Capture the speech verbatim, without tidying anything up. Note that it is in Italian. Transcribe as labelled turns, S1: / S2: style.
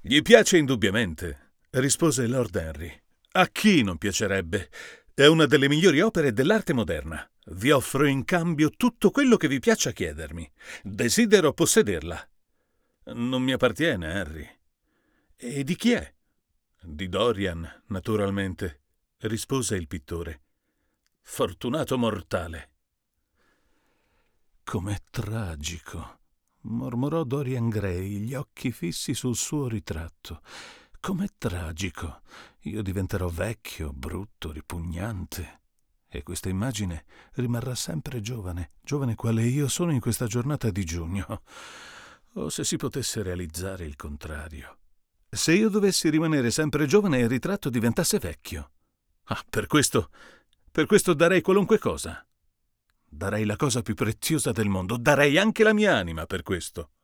S1: Gli piace indubbiamente, rispose Lord Henry. A chi non piacerebbe? È una delle migliori opere dell'arte moderna. Vi offro in cambio tutto quello che vi piaccia chiedermi. Desidero possederla. Non mi appartiene, Harry. E di chi è? Di Dorian, naturalmente, rispose il pittore. Fortunato mortale. Com'è tragico, mormorò Dorian Gray, gli occhi fissi sul suo ritratto. Com'è tragico. Io diventerò vecchio, brutto, ripugnante. E questa immagine rimarrà sempre giovane, giovane quale io sono in questa giornata di giugno. Oh, se si potesse realizzare il contrario. Se io dovessi rimanere sempre giovane e il ritratto diventasse vecchio. Ah, per questo, per questo darei qualunque cosa. Darei la cosa più preziosa del mondo, darei anche la mia anima per questo.